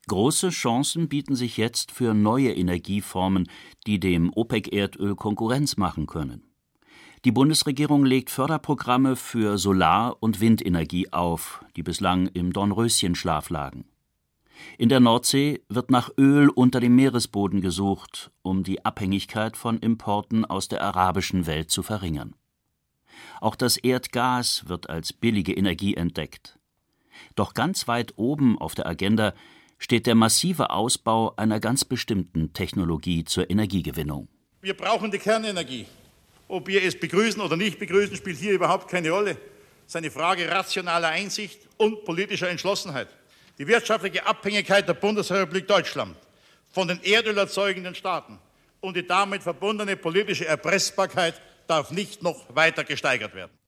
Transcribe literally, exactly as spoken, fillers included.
Große Chancen bieten sich jetzt für neue Energieformen, die dem OPEC-Erdöl Konkurrenz machen können. Die Bundesregierung legt Förderprogramme für Solar- und Windenergie auf, die bislang im Dornröschenschlaf lagen. In der Nordsee wird nach Öl unter dem Meeresboden gesucht, um die Abhängigkeit von Importen aus der arabischen Welt zu verringern. Auch das Erdgas wird als billige Energie entdeckt. Doch ganz weit oben auf der Agenda steht der massive Ausbau einer ganz bestimmten Technologie zur Energiegewinnung. Wir brauchen die Kernenergie. Ob wir es begrüßen oder nicht begrüßen, spielt hier überhaupt keine Rolle. Es ist eine Frage rationaler Einsicht und politischer Entschlossenheit. Die wirtschaftliche Abhängigkeit der Bundesrepublik Deutschland von den erdölerzeugenden Staaten und die damit verbundene politische Erpressbarkeit darf nicht noch weiter gesteigert werden.